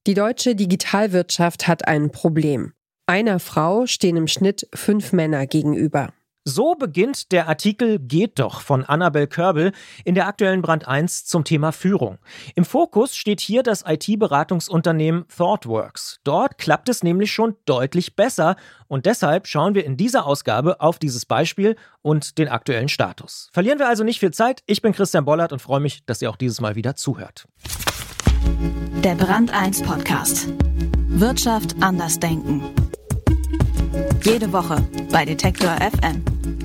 Die deutsche Digitalwirtschaft hat ein Problem. Einer Frau stehen im Schnitt 5 Männer gegenüber. So beginnt der Artikel Geht doch von Annabel Körbel in der aktuellen Brand 1 zum Thema Führung. Im Fokus steht hier das IT-Beratungsunternehmen ThoughtWorks. Dort klappt es nämlich schon deutlich besser und deshalb schauen wir in dieser Ausgabe auf dieses Beispiel und den aktuellen Status. Verlieren wir also nicht viel Zeit. Ich bin Christian Bollert und freue mich, dass ihr auch dieses Mal wieder zuhört. Der Brand 1 Podcast. Wirtschaft anders denken. Jede Woche bei Detektor FM.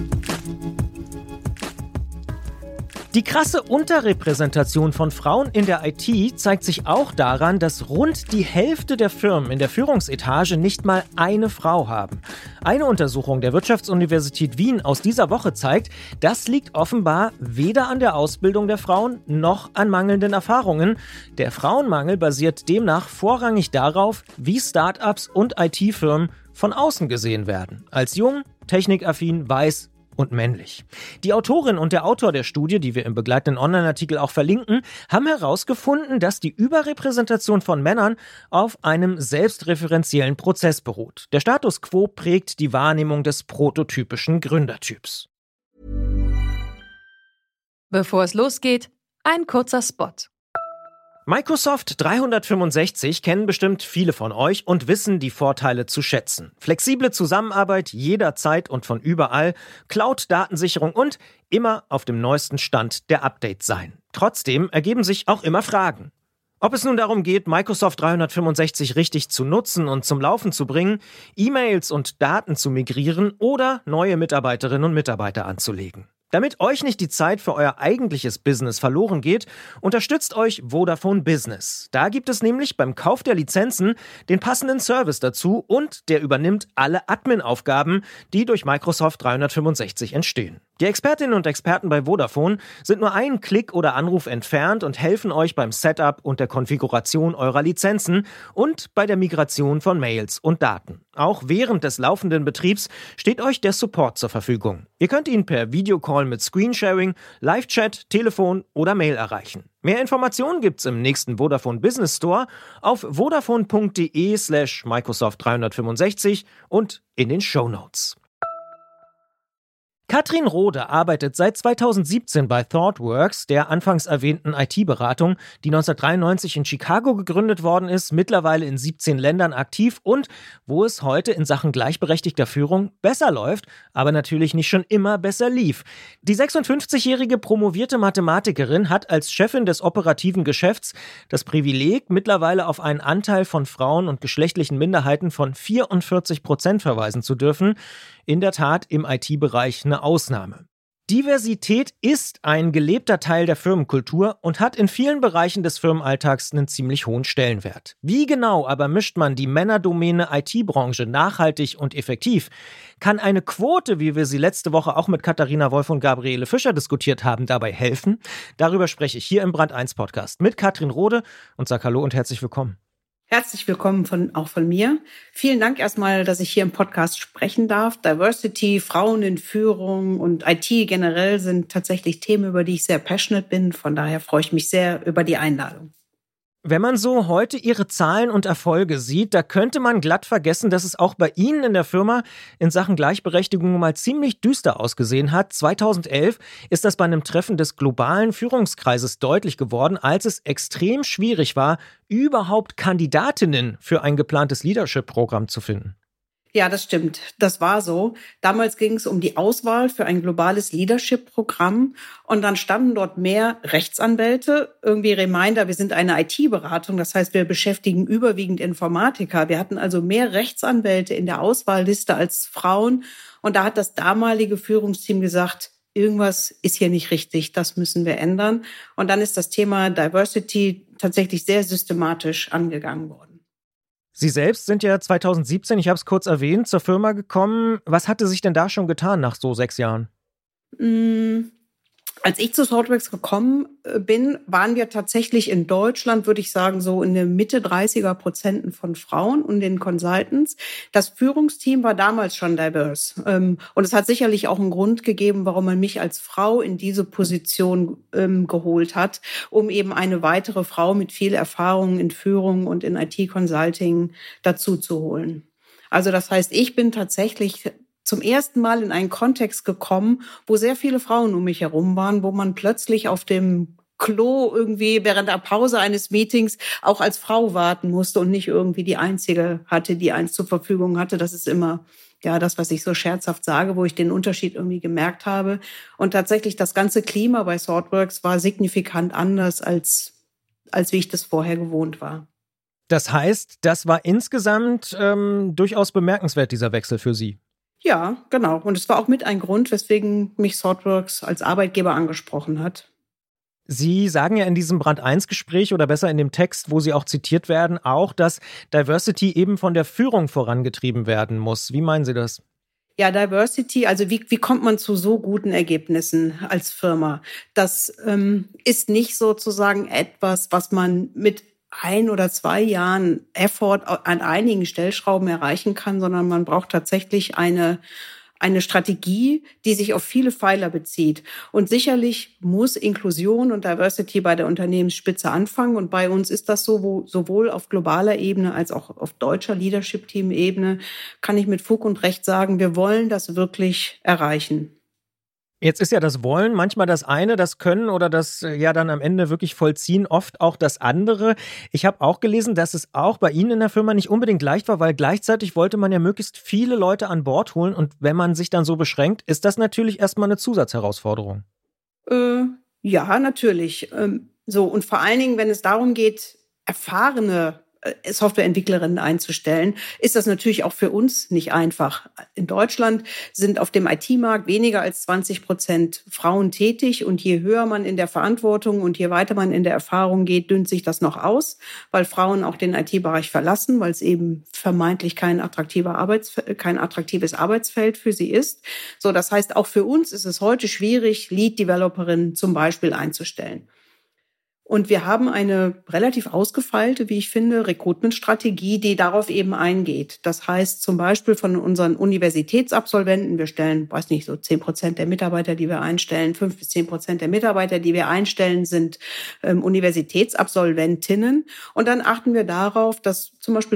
Die krasse Unterrepräsentation von Frauen in der IT zeigt sich auch daran, dass rund die Hälfte der Firmen in der Führungsetage nicht mal eine Frau haben. Eine Untersuchung der Wirtschaftsuniversität Wien aus dieser Woche zeigt, das liegt offenbar weder an der Ausbildung der Frauen noch an mangelnden Erfahrungen. Der Frauenmangel basiert demnach vorrangig darauf, wie Start-ups und IT-Firmen von außen gesehen werden. Als jung, technikaffin, weiß und männlich. Die Autorin und der Autor der Studie, die wir im begleitenden Online-Artikel auch verlinken, haben herausgefunden, dass die Überrepräsentation von Männern auf einem selbstreferenziellen Prozess beruht. Der Status quo prägt die Wahrnehmung des prototypischen Gründertyps. Bevor es losgeht, ein kurzer Spot. Microsoft 365 kennen bestimmt viele von euch und wissen die Vorteile zu schätzen. Flexible Zusammenarbeit jederzeit und von überall, Cloud-Datensicherung und immer auf dem neuesten Stand der Updates sein. Trotzdem ergeben sich auch immer Fragen. Ob es nun darum geht, Microsoft 365 richtig zu nutzen und zum Laufen zu bringen, E-Mails und Daten zu migrieren oder neue Mitarbeiterinnen und Mitarbeiter anzulegen. Damit euch nicht die Zeit für euer eigentliches Business verloren geht, unterstützt euch Vodafone Business. Da gibt es nämlich beim Kauf der Lizenzen den passenden Service dazu und der übernimmt alle Admin-Aufgaben, die durch Microsoft 365 entstehen. Die Expertinnen und Experten bei Vodafone sind nur einen Klick oder Anruf entfernt und helfen euch beim Setup und der Konfiguration eurer Lizenzen und bei der Migration von Mails und Daten. Auch während des laufenden Betriebs steht euch der Support zur Verfügung. Ihr könnt ihn per Videocall mit Screensharing, Live-Chat, Telefon oder Mail erreichen. Mehr Informationen gibt's im nächsten Vodafone Business Store auf vodafone.de/Microsoft 365 und in den Shownotes. Katrin Rode arbeitet seit 2017 bei ThoughtWorks, der anfangs erwähnten IT-Beratung, die 1993 in Chicago gegründet worden ist, mittlerweile in 17 Ländern aktiv und wo es heute in Sachen gleichberechtigter Führung besser läuft, aber natürlich nicht schon immer besser lief. Die 56-jährige promovierte Mathematikerin hat als Chefin des operativen Geschäfts das Privileg, mittlerweile auf einen Anteil von Frauen und geschlechtlichen Minderheiten von 44% verweisen zu dürfen. In der Tat im IT-Bereich eine Ausnahme. Diversität ist ein gelebter Teil der Firmenkultur und hat in vielen Bereichen des Firmenalltags einen ziemlich hohen Stellenwert. Wie genau aber mischt man die Männerdomäne IT-Branche nachhaltig und effektiv? Kann eine Quote, wie wir sie letzte Woche auch mit Katharina Wolf und Gabriele Fischer diskutiert haben, dabei helfen? Darüber spreche ich hier im Brand 1 Podcast mit Katrin Rode und sage Hallo und herzlich willkommen. Herzlich willkommen auch von mir. Vielen Dank erstmal, dass ich hier im Podcast sprechen darf. Diversity, Frauen in Führung und IT generell sind tatsächlich Themen, über die ich sehr passionate bin. Von daher freue ich mich sehr über die Einladung. Wenn man so heute Ihre Zahlen und Erfolge sieht, da könnte man glatt vergessen, dass es auch bei Ihnen in der Firma in Sachen Gleichberechtigung mal ziemlich düster ausgesehen hat. 2011 ist das bei einem Treffen des globalen Führungskreises deutlich geworden, als es extrem schwierig war, überhaupt Kandidatinnen für ein geplantes Leadership-Programm zu finden. Ja, das stimmt. Das war so. Damals ging es um die Auswahl für ein globales Leadership-Programm und dann standen dort mehr Rechtsanwälte. Irgendwie Reminder, wir sind eine IT-Beratung, das heißt, wir beschäftigen überwiegend Informatiker. Wir hatten also mehr Rechtsanwälte in der Auswahlliste als Frauen und da hat das damalige Führungsteam gesagt, irgendwas ist hier nicht richtig, das müssen wir ändern. Und dann ist das Thema Diversity tatsächlich sehr systematisch angegangen worden. Sie selbst sind ja 2017, ich habe es kurz erwähnt, zur Firma gekommen. Was hatte sich denn da schon getan nach so 6 Jahren? Als ich zu Thoughtworks gekommen bin, waren wir tatsächlich in Deutschland, würde ich sagen, so in der Mitte 30er% von Frauen und den Consultants. Das Führungsteam war damals schon divers. Und es hat sicherlich auch einen Grund gegeben, warum man mich als Frau in diese Position geholt hat, um eben eine weitere Frau mit viel Erfahrung in Führung und in IT-Consulting dazu zu holen. Also das heißt, ich bin tatsächlich zum ersten Mal in einen Kontext gekommen, wo sehr viele Frauen um mich herum waren, wo man plötzlich auf dem Klo irgendwie während der Pause eines Meetings auch als Frau warten musste und nicht irgendwie die Einzige hatte, die eins zur Verfügung hatte. Das ist immer das, was ich so scherzhaft sage, wo ich den Unterschied irgendwie gemerkt habe. Und tatsächlich das ganze Klima bei Thoughtworks war signifikant anders, als wie ich das vorher gewohnt war. Das heißt, das war insgesamt durchaus bemerkenswert, dieser Wechsel für Sie. Ja, genau. Und es war auch mit ein Grund, weswegen mich Thoughtworks als Arbeitgeber angesprochen hat. Sie sagen ja in diesem Brand-1-Gespräch oder besser in dem Text, wo Sie auch zitiert werden, auch, dass Diversity eben von der Führung vorangetrieben werden muss. Wie meinen Sie das? Ja, Diversity, also wie kommt man zu so guten Ergebnissen als Firma? Das ist nicht sozusagen etwas, was man mit 1 oder 2 Jahren Effort an einigen Stellschrauben erreichen kann, sondern man braucht tatsächlich eine Strategie, die sich auf viele Pfeiler bezieht. Und sicherlich muss Inklusion und Diversity bei der Unternehmensspitze anfangen. Und bei uns ist das so, wo sowohl auf globaler Ebene als auch auf deutscher Leadership-Team-Ebene kann ich mit Fug und Recht sagen, wir wollen das wirklich erreichen. Jetzt ist ja das Wollen manchmal das eine, das Können oder das dann am Ende wirklich vollziehen, oft auch das andere. Ich habe auch gelesen, dass es auch bei Ihnen in der Firma nicht unbedingt leicht war, weil gleichzeitig wollte man ja möglichst viele Leute an Bord holen und wenn man sich dann so beschränkt, ist das natürlich erstmal eine Zusatzherausforderung. Ja, natürlich. Und vor allen Dingen, wenn es darum geht, erfahrene Softwareentwicklerinnen einzustellen, ist das natürlich auch für uns nicht einfach. In Deutschland sind auf dem IT-Markt weniger als 20% Frauen tätig und je höher man in der Verantwortung und je weiter man in der Erfahrung geht, dünnt sich das noch aus, weil Frauen auch den IT-Bereich verlassen, weil es eben vermeintlich kein attraktives Arbeitsfeld für sie ist. So, das heißt, auch für uns ist es heute schwierig, Lead-Developerinnen zum Beispiel einzustellen. Und wir haben eine relativ ausgefeilte, wie ich finde, Recruitment-Strategie, die darauf eben eingeht. Das heißt zum Beispiel von unseren Universitätsabsolventen, wir stellen, so 10% der Mitarbeiter, die wir einstellen, 5-10% der Mitarbeiter, die wir einstellen, sind Universitätsabsolventinnen. Und dann achten wir darauf, dass zum Beispiel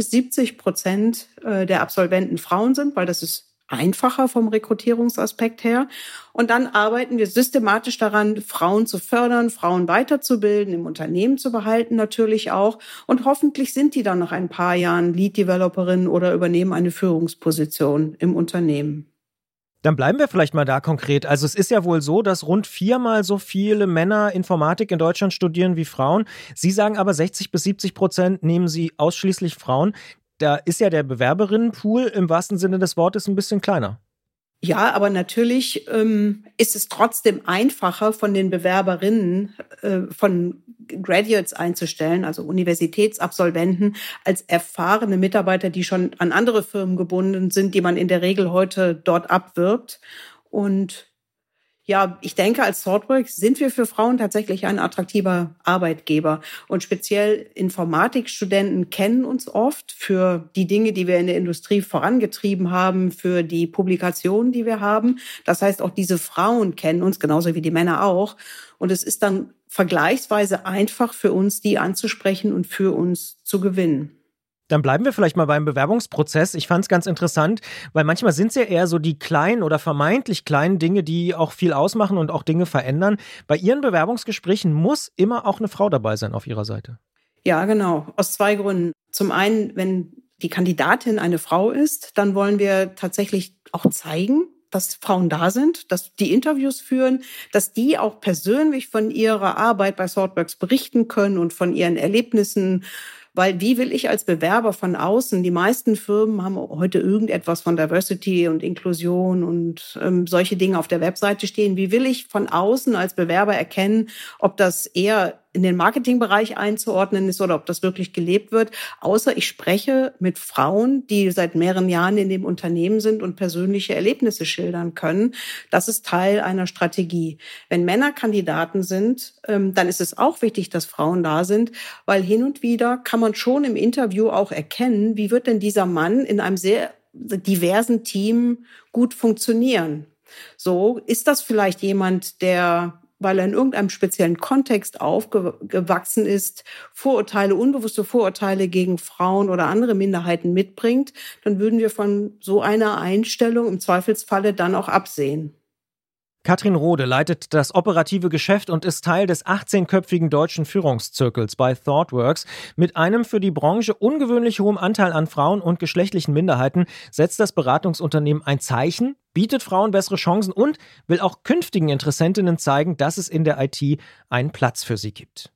60-70% der Absolventen Frauen sind, weil das ist einfacher vom Rekrutierungsaspekt her. Und dann arbeiten wir systematisch daran, Frauen zu fördern, Frauen weiterzubilden, im Unternehmen zu behalten natürlich auch. Und hoffentlich sind die dann nach ein paar Jahren Lead-Developerin oder übernehmen eine Führungsposition im Unternehmen. Dann bleiben wir vielleicht mal da konkret. Also es ist ja wohl so, dass rund 4-mal so viele Männer Informatik in Deutschland studieren wie Frauen. Sie sagen aber 60-70% nehmen sie ausschließlich Frauen. Da ist ja der Bewerberinnenpool im wahrsten Sinne des Wortes ein bisschen kleiner. Ja, aber natürlich ist es trotzdem einfacher, von den Bewerberinnen von Graduates einzustellen, also Universitätsabsolventen, als erfahrene Mitarbeiter, die schon an andere Firmen gebunden sind, die man in der Regel heute dort abwirbt. Und ja, ich denke, als Thoughtworks sind wir für Frauen tatsächlich ein attraktiver Arbeitgeber. Und speziell Informatikstudenten kennen uns oft für die Dinge, die wir in der Industrie vorangetrieben haben, für die Publikationen, die wir haben. Das heißt, auch diese Frauen kennen uns, genauso wie die Männer auch. Und es ist dann vergleichsweise einfach für uns, die anzusprechen und für uns zu gewinnen. Dann bleiben wir vielleicht mal beim Bewerbungsprozess. Ich fand es ganz interessant, weil manchmal sind es ja eher so die kleinen oder vermeintlich kleinen Dinge, die auch viel ausmachen und auch Dinge verändern. Bei Ihren Bewerbungsgesprächen muss immer auch eine Frau dabei sein auf Ihrer Seite. Ja, genau. Aus 2 Gründen. Zum einen, wenn die Kandidatin eine Frau ist, dann wollen wir tatsächlich auch zeigen, dass Frauen da sind, dass die Interviews führen, dass die auch persönlich von ihrer Arbeit bei Thoughtworks berichten können und von ihren Erlebnissen. Weil wie will ich als Bewerber von außen, die meisten Firmen haben heute irgendetwas von Diversity und Inklusion und solche Dinge auf der Webseite stehen. Wie will ich von außen als Bewerber erkennen, ob das eher in den Marketingbereich einzuordnen ist oder ob das wirklich gelebt wird. Außer ich spreche mit Frauen, die seit mehreren Jahren in dem Unternehmen sind und persönliche Erlebnisse schildern können. Das ist Teil einer Strategie. Wenn Männer Kandidaten sind, dann ist es auch wichtig, dass Frauen da sind, weil hin und wieder kann man schon im Interview auch erkennen, wie wird denn dieser Mann in einem sehr diversen Team gut funktionieren. So, ist das vielleicht jemand, der, weil er in irgendeinem speziellen Kontext aufgewachsen ist, unbewusste Vorurteile gegen Frauen oder andere Minderheiten mitbringt, dann würden wir von so einer Einstellung im Zweifelsfalle dann auch absehen. Katrin Rode leitet das operative Geschäft und ist Teil des 18-köpfigen deutschen Führungszirkels bei ThoughtWorks. Mit einem für die Branche ungewöhnlich hohen Anteil an Frauen und geschlechtlichen Minderheiten setzt das Beratungsunternehmen ein Zeichen, bietet Frauen bessere Chancen und will auch künftigen Interessentinnen zeigen, dass es in der IT einen Platz für sie gibt.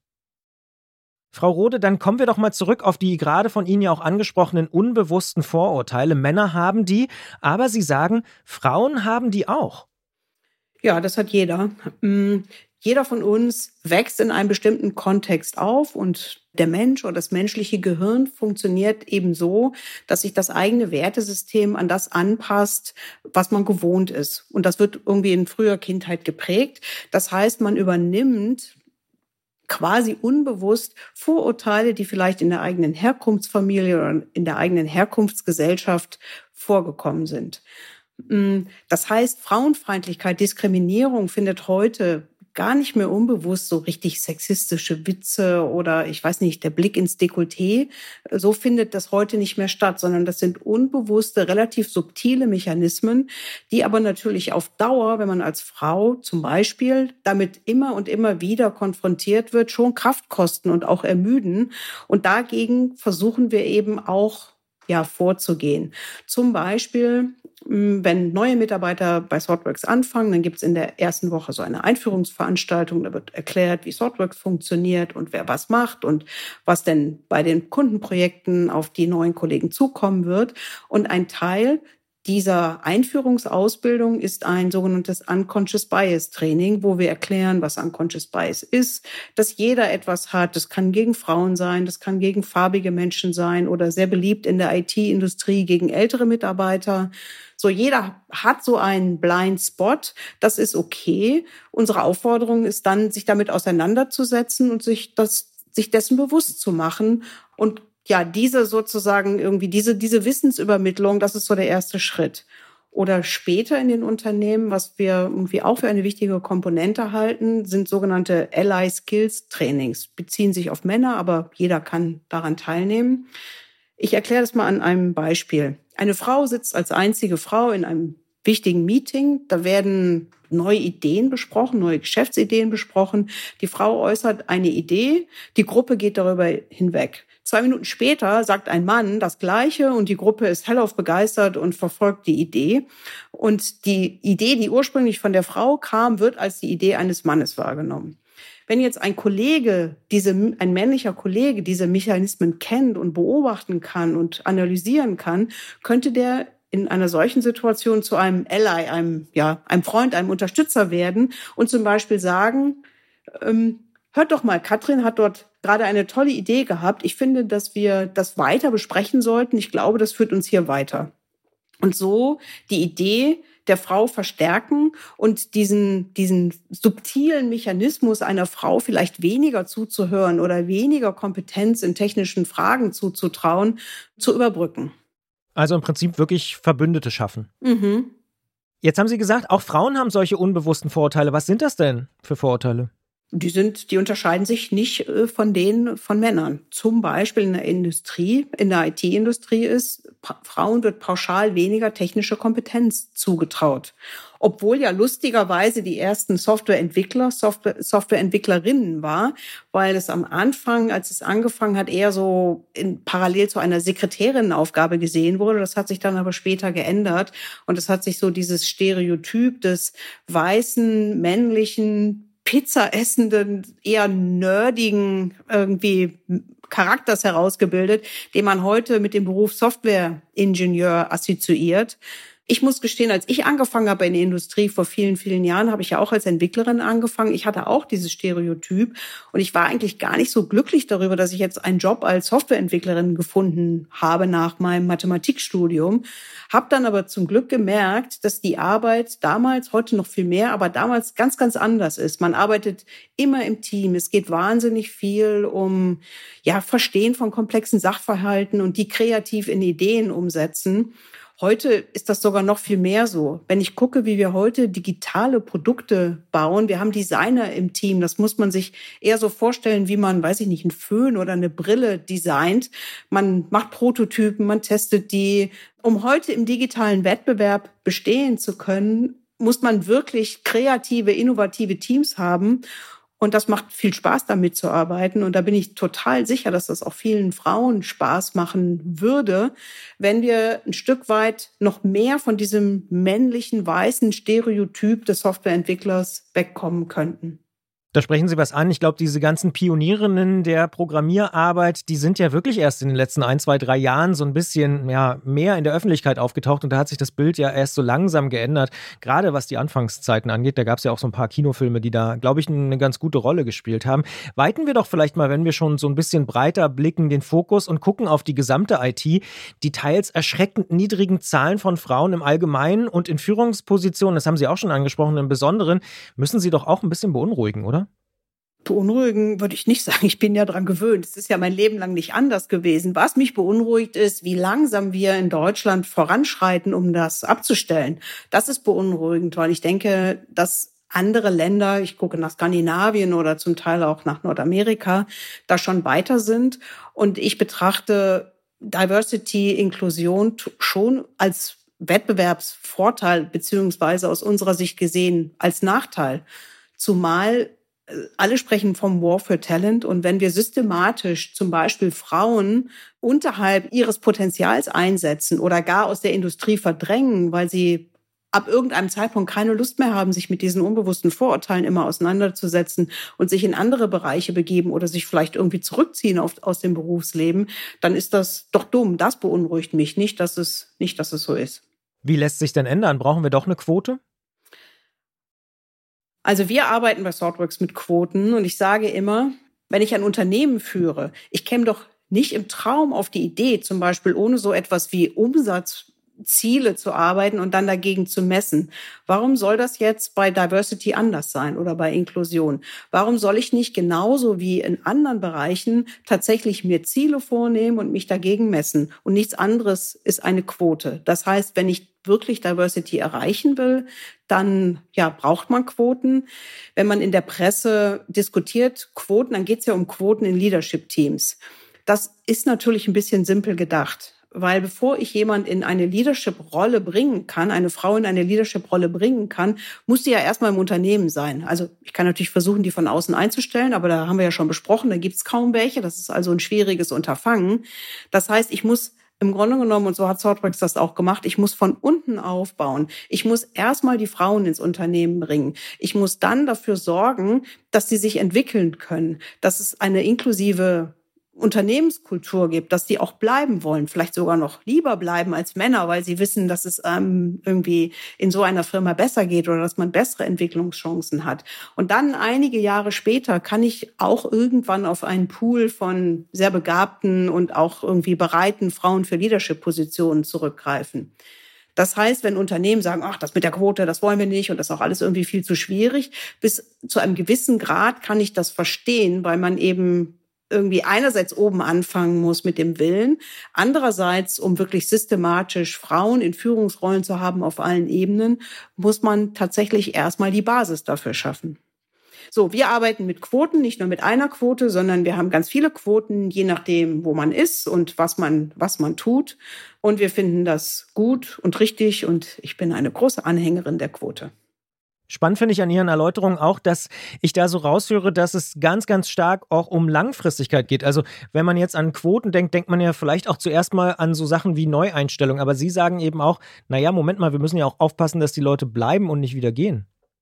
Frau Rode, dann kommen wir doch mal zurück auf die gerade von Ihnen ja auch angesprochenen unbewussten Vorurteile. Männer haben die, aber Sie sagen, Frauen haben die auch. Ja, das hat jeder. Jeder von uns wächst in einem bestimmten Kontext auf und der Mensch oder das menschliche Gehirn funktioniert eben so, dass sich das eigene Wertesystem an das anpasst, was man gewohnt ist. Und das wird irgendwie in früher Kindheit geprägt. Das heißt, man übernimmt quasi unbewusst Vorurteile, die vielleicht in der eigenen Herkunftsfamilie oder in der eigenen Herkunftsgesellschaft vorgekommen sind. Das heißt, Frauenfeindlichkeit, Diskriminierung findet heute gar nicht mehr unbewusst so richtig sexistische Witze oder ich weiß nicht, der Blick ins Dekolleté. So findet das heute nicht mehr statt, sondern das sind unbewusste, relativ subtile Mechanismen, die aber natürlich auf Dauer, wenn man als Frau zum Beispiel damit immer und immer wieder konfrontiert wird, schon Kraft kosten und auch ermüden. Und dagegen versuchen wir eben auch vorzugehen. Zum Beispiel, wenn neue Mitarbeiter bei ThoughtWorks anfangen, dann gibt es in der ersten Woche so eine Einführungsveranstaltung, da wird erklärt, wie ThoughtWorks funktioniert und wer was macht und was denn bei den Kundenprojekten auf die neuen Kollegen zukommen wird. Und ein Teil dieser Einführungsausbildung ist ein sogenanntes Unconscious Bias Training, wo wir erklären, was Unconscious Bias ist, dass jeder etwas hat. Das kann gegen Frauen sein, das kann gegen farbige Menschen sein oder sehr beliebt in der IT-Industrie gegen ältere Mitarbeiter. So, jeder hat so einen Blind Spot. Das ist okay. Unsere Aufforderung ist dann, sich damit auseinanderzusetzen und sich dessen bewusst zu machen und diese sozusagen irgendwie diese Wissensübermittlung, das ist so der erste Schritt. Oder später in den Unternehmen, was wir irgendwie auch für eine wichtige Komponente halten, sind sogenannte Ally Skills Trainings. Beziehen sich auf Männer, aber jeder kann daran teilnehmen. Ich erkläre das mal an einem Beispiel. Eine Frau sitzt als einzige Frau in einem wichtigen Meeting. Da werden neue Ideen besprochen, neue Geschäftsideen besprochen. Die Frau äußert eine Idee, die Gruppe geht darüber hinweg. 2 Minuten später sagt ein Mann das Gleiche und die Gruppe ist hellauf begeistert und verfolgt die Idee. Und die Idee, die ursprünglich von der Frau kam, wird als die Idee eines Mannes wahrgenommen. Wenn jetzt ein männlicher Kollege diese Mechanismen kennt und beobachten kann und analysieren kann, könnte der in einer solchen Situation zu einem Ally, einem Freund, einem Unterstützer werden und zum Beispiel sagen, hört doch mal, Katrin hat dort gerade eine tolle Idee gehabt. Ich finde, dass wir das weiter besprechen sollten. Ich glaube, das führt uns hier weiter. Und so die Idee der Frau verstärken und diesen subtilen Mechanismus einer Frau vielleicht weniger zuzuhören oder weniger Kompetenz in technischen Fragen zuzutrauen, zu überbrücken. Also im Prinzip wirklich Verbündete schaffen. Mhm. Jetzt haben Sie gesagt, auch Frauen haben solche unbewussten Vorurteile. Was sind das denn für Vorurteile? Die unterscheiden sich nicht von denen von Männern. Zum Beispiel in der Industrie, in der IT-Industrie Frauen wird pauschal weniger technische Kompetenz zugetraut. Obwohl ja lustigerweise die ersten Softwareentwicklerinnen war, weil es am Anfang, als es angefangen hat, eher so parallel zu einer Sekretärinnenaufgabe gesehen wurde. Das hat sich dann aber später geändert und es hat sich so dieses Stereotyp des weißen, männlichen, Pizza essenden, eher nerdigen irgendwie Charakters herausgebildet, den man heute mit dem Beruf Softwareingenieur assoziiert. Ich muss gestehen, als ich angefangen habe in der Industrie vor vielen, vielen Jahren, habe ich ja auch als Entwicklerin angefangen. Ich hatte auch dieses Stereotyp und ich war eigentlich gar nicht so glücklich darüber, dass ich jetzt einen Job als Softwareentwicklerin gefunden habe nach meinem Mathematikstudium. Habe dann aber zum Glück gemerkt, dass die Arbeit damals, heute noch viel mehr, aber damals ganz, ganz anders ist. Man arbeitet immer im Team. Es geht wahnsinnig viel um Verstehen von komplexen Sachverhalten und die kreativ in Ideen umsetzen. Heute ist das sogar noch viel mehr so. Wenn ich gucke, wie wir heute digitale Produkte bauen, wir haben Designer im Team, das muss man sich eher so vorstellen, wie man, einen Föhn oder eine Brille designt. Man macht Prototypen, man testet die. Um heute im digitalen Wettbewerb bestehen zu können, muss man wirklich kreative, innovative Teams haben. Und das macht viel Spaß, damit zu arbeiten. Und da bin ich total sicher, dass das auch vielen Frauen Spaß machen würde, wenn wir ein Stück weit noch mehr von diesem männlichen, weißen Stereotyp des Softwareentwicklers wegkommen könnten. Da sprechen Sie was an. Ich glaube, diese ganzen Pionierinnen der Programmierarbeit, die sind ja wirklich erst in den letzten 1, 2, 3 Jahren so ein bisschen mehr in der Öffentlichkeit aufgetaucht. Und da hat sich das Bild ja erst so langsam geändert. Gerade was die Anfangszeiten angeht, da gab es ja auch so ein paar Kinofilme, die da, glaube ich, eine ganz gute Rolle gespielt haben. Weiten wir doch vielleicht mal, wenn wir schon so ein bisschen breiter blicken, den Fokus und gucken auf die gesamte IT. Die teils erschreckend niedrigen Zahlen von Frauen im Allgemeinen und in Führungspositionen, das haben Sie auch schon angesprochen, im Besonderen, müssen Sie doch auch ein bisschen beunruhigen, oder? Beunruhigen würde ich nicht sagen. Ich bin ja dran gewöhnt. Es ist ja mein Leben lang nicht anders gewesen. Was mich beunruhigt ist, wie langsam wir in Deutschland voranschreiten, um das abzustellen. Das ist beunruhigend, weil ich denke, dass andere Länder, ich gucke nach Skandinavien oder zum Teil auch nach Nordamerika, da schon weiter sind. Und ich betrachte Diversity, Inklusion schon als Wettbewerbsvorteil beziehungsweise aus unserer Sicht gesehen als Nachteil. Zumal alle sprechen vom War for Talent. Und wenn wir systematisch zum Beispiel Frauen unterhalb ihres Potenzials einsetzen oder gar aus der Industrie verdrängen, weil sie ab irgendeinem Zeitpunkt keine Lust mehr haben, sich mit diesen unbewussten Vorurteilen immer auseinanderzusetzen und sich in andere Bereiche begeben oder sich vielleicht irgendwie zurückziehen aus dem Berufsleben, dann ist das doch dumm. Das beunruhigt mich nicht, dass es so ist. Wie lässt sich denn ändern? Brauchen wir doch eine Quote? Also wir arbeiten bei Thoughtworks mit Quoten und ich sage immer, wenn ich ein Unternehmen führe, ich käme doch nicht im Traum auf die Idee, zum Beispiel ohne so etwas wie Umsatzziele zu arbeiten und dann dagegen zu messen. Warum soll das jetzt bei Diversity anders sein oder bei Inklusion? Warum soll ich nicht genauso wie in anderen Bereichen tatsächlich mir Ziele vornehmen und mich dagegen messen? Und nichts anderes ist eine Quote. Das heißt, wenn ich wirklich Diversity erreichen will, dann braucht man Quoten. Wenn man in der Presse diskutiert Quoten, dann geht es ja um Quoten in Leadership-Teams. Das ist natürlich ein bisschen simpel gedacht, weil bevor ich jemand in eine Leadership-Rolle bringen kann, eine Frau in eine Leadership-Rolle bringen kann, muss sie ja erstmal im Unternehmen sein. Also ich kann natürlich versuchen, die von außen einzustellen, aber da haben wir ja schon besprochen, da gibt es kaum welche. Das ist also ein schwieriges Unterfangen. Das heißt, ich muss im Grunde genommen, und so hat Thoughtworks das auch gemacht, ich muss von unten aufbauen. Ich muss erstmal die Frauen ins Unternehmen bringen. Ich muss dann dafür sorgen, dass sie sich entwickeln können, dass es eine inklusive Unternehmenskultur gibt, dass die auch bleiben wollen, vielleicht sogar noch lieber bleiben als Männer, weil sie wissen, dass es irgendwie in so einer Firma besser geht oder dass man bessere Entwicklungschancen hat. Und dann einige Jahre später kann ich auch irgendwann auf einen Pool von sehr begabten und auch irgendwie bereiten Frauen für Leadership-Positionen zurückgreifen. Das heißt, wenn Unternehmen sagen, ach, das mit der Quote, das wollen wir nicht und das ist auch alles irgendwie viel zu schwierig, bis zu einem gewissen Grad kann ich das verstehen, weil man eben irgendwie einerseits oben anfangen muss mit dem Willen, andererseits, um wirklich systematisch Frauen in Führungsrollen zu haben auf allen Ebenen, muss man tatsächlich erstmal die Basis dafür schaffen. So, wir arbeiten mit Quoten, nicht nur mit einer Quote, sondern wir haben ganz viele Quoten, je nachdem, wo man ist und was man tut. Und wir finden das gut und richtig und ich bin eine große Anhängerin der Quote. Spannend finde ich an Ihren Erläuterungen auch, dass ich da so raushöre, dass es ganz, ganz stark auch um Langfristigkeit geht. Also wenn man jetzt an Quoten denkt, denkt man ja vielleicht auch zuerst mal an so Sachen wie Neueinstellung. Aber Sie sagen eben auch, Moment mal, wir müssen ja auch aufpassen, dass die Leute bleiben und nicht wieder gehen.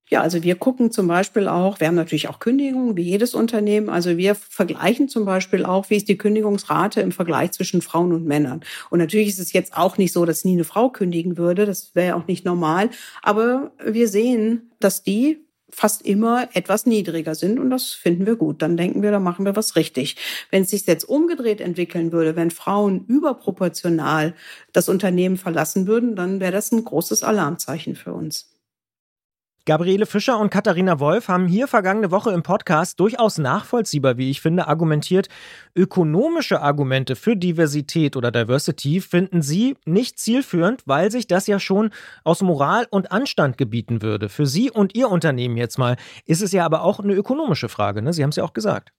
Ja, also wir gucken zum Beispiel auch, wir haben natürlich auch Kündigungen, wie jedes Unternehmen. Also wir vergleichen zum Beispiel auch, wie ist die Kündigungsrate im Vergleich zwischen Frauen und Männern. Und natürlich ist es jetzt auch nicht so, dass nie eine Frau kündigen würde. Das wäre ja auch nicht normal. Aber wir sehen, dass die fast immer etwas niedriger sind und das finden wir gut. Dann denken wir, da machen wir was richtig. Wenn es sich jetzt umgedreht entwickeln würde, wenn Frauen überproportional das Unternehmen verlassen würden, dann wäre das ein großes Alarmzeichen für uns. Gabriele Fischer und Katharina Wolf haben hier vergangene Woche im Podcast durchaus nachvollziehbar, wie ich finde, argumentiert. Ökonomische Argumente für Diversität oder Diversity finden sie nicht zielführend, weil sich das ja schon aus Moral und Anstand gebieten würde. Für Sie und Ihr Unternehmen jetzt mal ist es ja aber auch eine ökonomische Frage, ne? Sie haben es ja auch gesagt.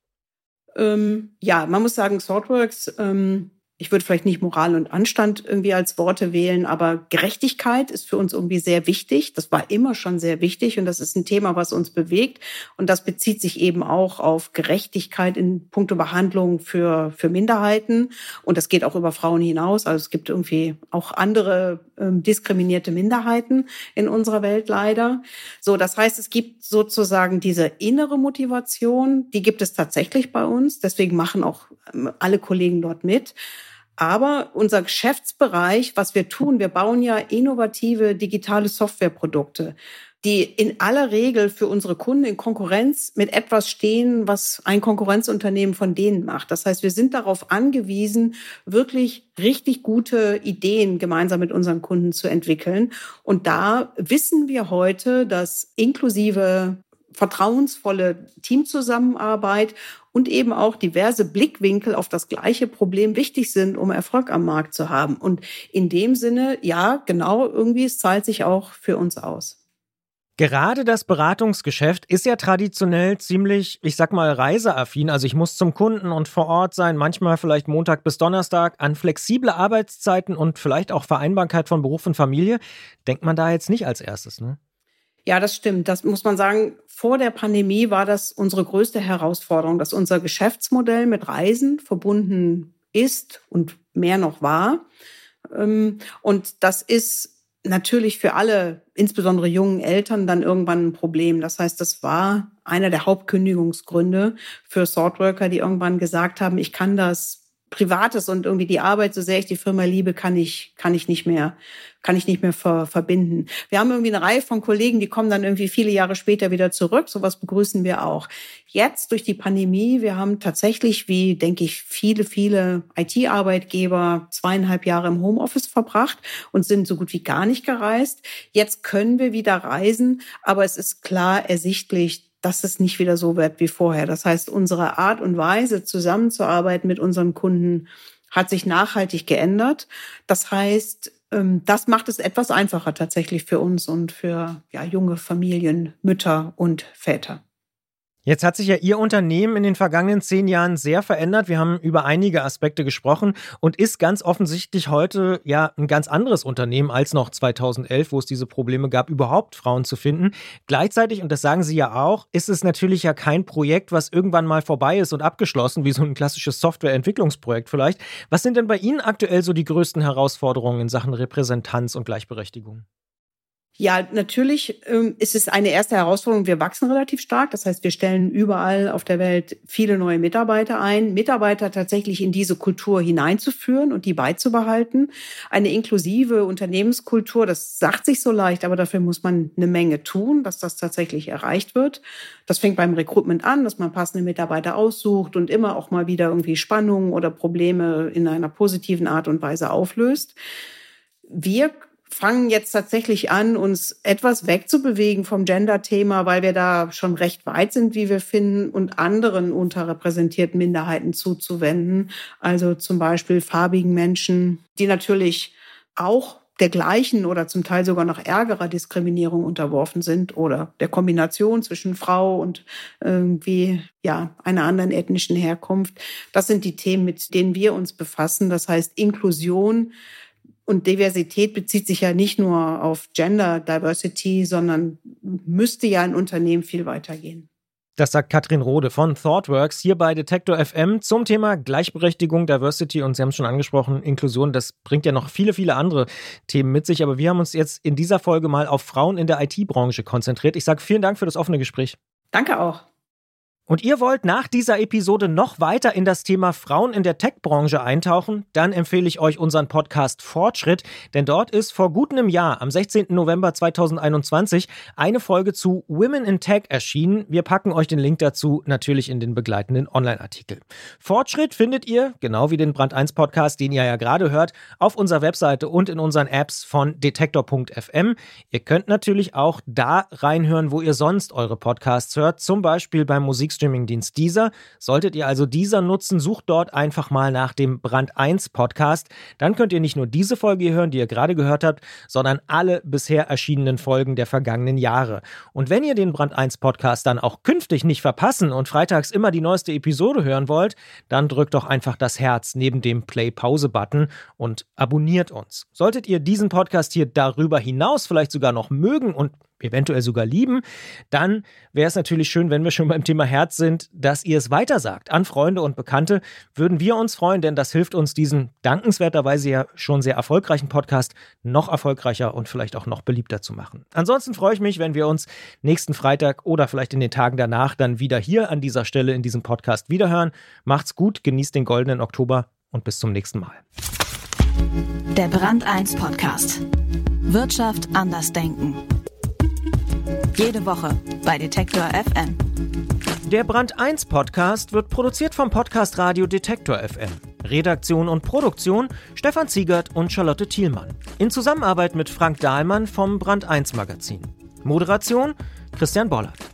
Ja, man muss sagen, Thoughtworks, ich würde vielleicht nicht Moral und Anstand irgendwie als Worte wählen, aber Gerechtigkeit ist für uns irgendwie sehr wichtig. Das war immer schon sehr wichtig und das ist ein Thema, was uns bewegt. Und das bezieht sich eben auch auf Gerechtigkeit in puncto Behandlung für Minderheiten. Und das geht auch über Frauen hinaus. Also es gibt irgendwie auch andere diskriminierte Minderheiten in unserer Welt leider. So, das heißt, es gibt sozusagen diese innere Motivation, die gibt es tatsächlich bei uns. Deswegen machen auch alle Kollegen dort mit. Aber unser Geschäftsbereich, was wir tun, wir bauen ja innovative digitale Softwareprodukte, die in aller Regel für unsere Kunden in Konkurrenz mit etwas stehen, was ein Konkurrenzunternehmen von denen macht. Das heißt, wir sind darauf angewiesen, wirklich richtig gute Ideen gemeinsam mit unseren Kunden zu entwickeln. Und da wissen wir heute, dass inklusive vertrauensvolle Teamzusammenarbeit und eben auch diverse Blickwinkel auf das gleiche Problem wichtig sind, um Erfolg am Markt zu haben. Und in dem Sinne, ja, genau, irgendwie, es zahlt sich auch für uns aus. Gerade das Beratungsgeschäft ist ja traditionell ziemlich, ich sag mal, reiseaffin. Also ich muss zum Kunden und vor Ort sein, manchmal vielleicht Montag bis Donnerstag. An flexible Arbeitszeiten und vielleicht auch Vereinbarkeit von Beruf und Familie denkt man da jetzt nicht als erstes, ne? Ja, das stimmt. Das muss man sagen. Vor der Pandemie war das unsere größte Herausforderung, dass unser Geschäftsmodell mit Reisen verbunden ist und mehr noch war. Und das ist natürlich für alle, insbesondere jungen Eltern, dann irgendwann ein Problem. Das heißt, das war einer der Hauptkündigungsgründe für Thoughtworker, die irgendwann gesagt haben, ich kann das Privates und irgendwie die Arbeit, so sehr ich die Firma liebe, kann ich nicht mehr verbinden. Wir haben irgendwie eine Reihe von Kollegen, die kommen dann irgendwie viele Jahre später wieder zurück. Sowas begrüßen wir auch. Jetzt durch die Pandemie, wir haben tatsächlich, wie denke ich, viele IT-Arbeitgeber 2,5 Jahre im Homeoffice verbracht und sind so gut wie gar nicht gereist. Jetzt können wir wieder reisen, aber es ist klar ersichtlich, dass es nicht wieder so wird wie vorher. Das heißt, unsere Art und Weise, zusammenzuarbeiten mit unseren Kunden, hat sich nachhaltig geändert. Das heißt, das macht es etwas einfacher tatsächlich für uns und für junge Familien, Mütter und Väter. Jetzt hat sich ja Ihr Unternehmen in den vergangenen 10 Jahren sehr verändert. Wir haben über einige Aspekte gesprochen und ist ganz offensichtlich heute ja ein ganz anderes Unternehmen als noch 2011, wo es diese Probleme gab, überhaupt Frauen zu finden. Gleichzeitig, und das sagen Sie ja auch, ist es natürlich ja kein Projekt, was irgendwann mal vorbei ist und abgeschlossen, wie so ein klassisches Softwareentwicklungsprojekt vielleicht. Was sind denn bei Ihnen aktuell so die größten Herausforderungen in Sachen Repräsentanz und Gleichberechtigung? Ja, natürlich ist es eine erste Herausforderung. Wir wachsen relativ stark. Das heißt, wir stellen überall auf der Welt viele neue Mitarbeiter ein. Mitarbeiter tatsächlich in diese Kultur hineinzuführen und die beizubehalten. Eine inklusive Unternehmenskultur, das sagt sich so leicht, aber dafür muss man eine Menge tun, dass das tatsächlich erreicht wird. Das fängt beim Recruitment an, dass man passende Mitarbeiter aussucht und immer auch mal wieder irgendwie Spannungen oder Probleme in einer positiven Art und Weise auflöst. Wir fangen jetzt tatsächlich an, uns etwas wegzubewegen vom Gender-Thema, weil wir da schon recht weit sind, wie wir finden, und anderen unterrepräsentierten Minderheiten zuzuwenden. Also zum Beispiel farbigen Menschen, die natürlich auch der gleichen oder zum Teil sogar noch ärgerer Diskriminierung unterworfen sind oder der Kombination zwischen Frau und irgendwie einer anderen ethnischen Herkunft. Das sind die Themen, mit denen wir uns befassen. Das heißt, Inklusion und Diversität bezieht sich ja nicht nur auf Gender Diversity, sondern müsste ja in Unternehmen viel weiter gehen. Das sagt Katrin Rode von ThoughtWorks hier bei Detektor FM zum Thema Gleichberechtigung, Diversity und Sie haben es schon angesprochen, Inklusion. Das bringt ja noch viele, viele andere Themen mit sich. Aber wir haben uns jetzt in dieser Folge mal auf Frauen in der IT-Branche konzentriert. Ich sage vielen Dank für das offene Gespräch. Danke auch. Und ihr wollt nach dieser Episode noch weiter in das Thema Frauen in der Tech-Branche eintauchen? Dann empfehle ich euch unseren Podcast Fortschritt, denn dort ist vor gut einem Jahr, am 16. November 2021, eine Folge zu Women in Tech erschienen. Wir packen euch den Link dazu natürlich in den begleitenden Online-Artikel. Fortschritt findet ihr, genau wie den Brand 1 Podcast, den ihr ja gerade hört, auf unserer Webseite und in unseren Apps von detektor.fm. Ihr könnt natürlich auch da reinhören, wo ihr sonst eure Podcasts hört, zum Beispiel beim Musikstreaming-Dienst Deezer. Solltet ihr also Deezer nutzen, sucht dort einfach mal nach dem Brand 1 Podcast. Dann könnt ihr nicht nur diese Folge hören, die ihr gerade gehört habt, sondern alle bisher erschienenen Folgen der vergangenen Jahre. Und wenn ihr den Brand 1 Podcast dann auch künftig nicht verpassen und freitags immer die neueste Episode hören wollt, dann drückt doch einfach das Herz neben dem Play-Pause-Button und abonniert uns. Solltet ihr diesen Podcast hier darüber hinaus vielleicht sogar noch mögen und eventuell sogar lieben, dann wäre es natürlich schön, wenn wir schon beim Thema Herz sind, dass ihr es weitersagt an Freunde und Bekannte. Würden wir uns freuen, denn das hilft uns, diesen dankenswerterweise ja schon sehr erfolgreichen Podcast noch erfolgreicher und vielleicht auch noch beliebter zu machen. Ansonsten freue ich mich, wenn wir uns nächsten Freitag oder vielleicht in den Tagen danach dann wieder hier an dieser Stelle in diesem Podcast wiederhören. Macht's gut, genießt den goldenen Oktober und bis zum nächsten Mal. Der Brand 1 Podcast. Wirtschaft anders denken. Jede Woche bei Detektor FM. Der Brand 1 Podcast wird produziert vom Podcast Radio Detektor FM. Redaktion und Produktion Stefan Ziegert und Charlotte Thielmann. In Zusammenarbeit mit Frank Dahlmann vom Brand 1 Magazin. Moderation Christian Bollert.